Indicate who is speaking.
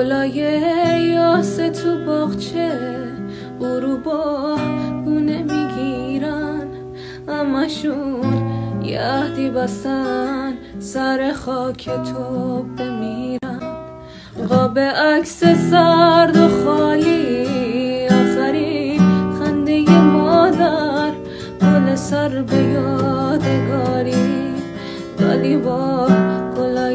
Speaker 1: گلای یاس تو باغچه غروبا بونه میگیرن، همشون یهدی بستن سر خاک تو بمیرن. قاب عکس سرد و خالی، آخرین خنده مادر، گل سر به یادگاری، ولی با گلای